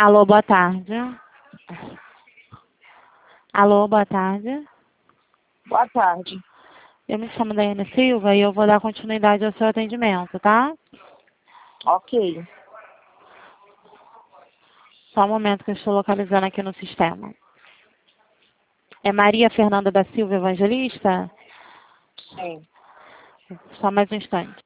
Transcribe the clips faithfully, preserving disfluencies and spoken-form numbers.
Alô, boa tarde. Alô, boa tarde. Boa tarde. Eu me chamo Daiane Silva e eu vou dar continuidade ao seu atendimento, tá? Ok. Só um momento que eu estou localizando aqui no sistema. É Maria Fernanda da Silva Evangelista? Sim. Só mais um instante.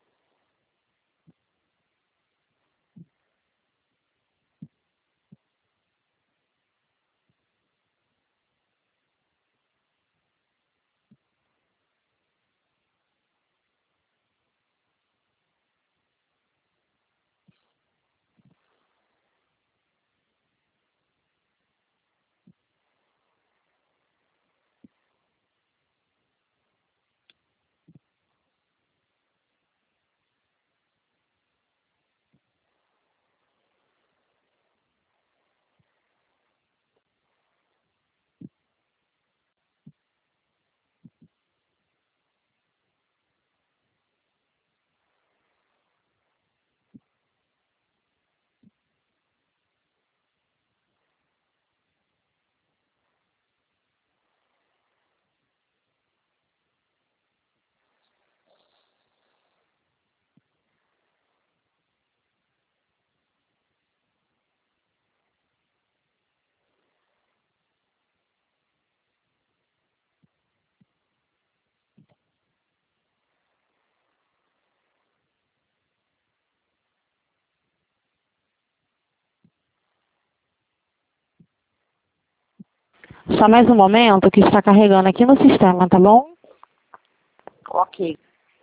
Só mais um momento que está carregando aqui no sistema, tá bom? Ok.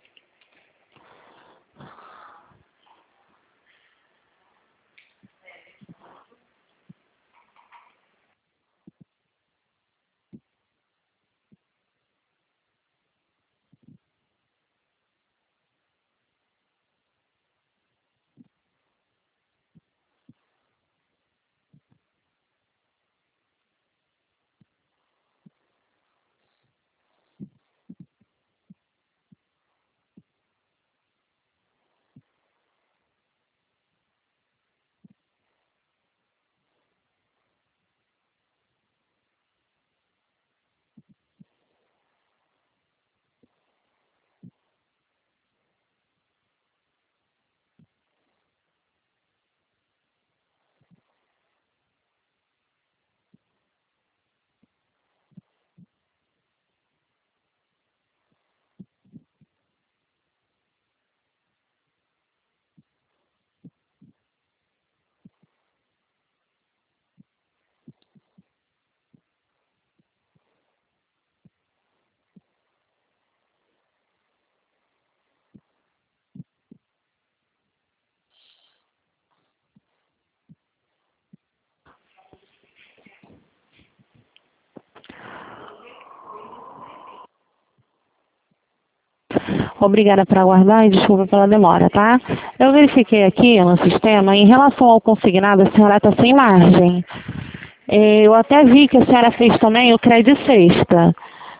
Obrigada por aguardar e desculpa pela demora, tá? Eu verifiquei aqui no sistema, em relação ao consignado, a senhora está sem margem. Eh, Eu até vi que a senhora fez também o crédito sexta.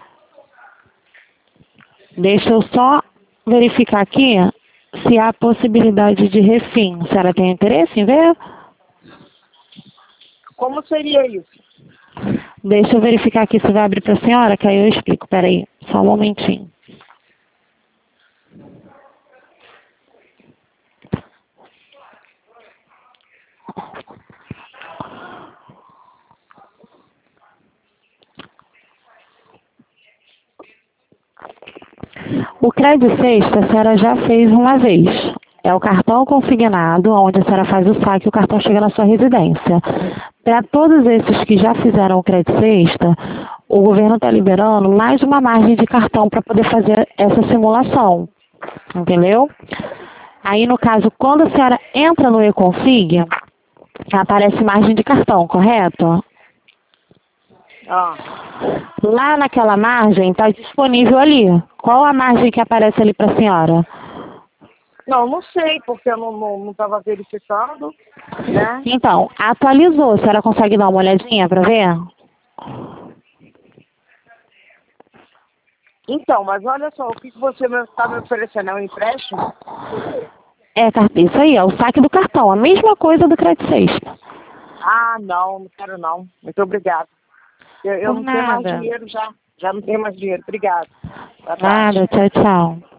Deixa eu só verificar aqui se há possibilidade de refim. A senhora tem interesse em ver? Como seria isso? Deixa eu verificar aqui se vai abrir para a senhora, que aí eu explico. Peraí, só um momentinho. O crédito sexta a senhora já fez uma vez. É o cartão consignado, onde a senhora faz o saque e o cartão chega na sua residência. Para todos esses que já fizeram o crédito sexta, o governo está liberando mais uma margem de cartão para poder fazer essa simulação. Entendeu? Aí, no caso, quando a senhora entra no e-config, aparece margem de cartão, correto? Ah, Lá naquela margem está disponível ali. Qual a margem que aparece ali para a senhora? não, não sei, porque eu não não não estava verificando, né? Então, atualizou. A senhora consegue dar uma olhadinha para ver? Então, mas olha só, o que que você está me oferecendo? É um empréstimo? É, car- isso aí, é o saque do cartão. A mesma coisa do crédito sexta. Ah, não, não quero não. Muito obrigada. Eu, eu Por não tenho mais nada. dinheiro já. Já não tenho mais dinheiro. Obrigada. Boa tarde. Nada, tchau, tchau.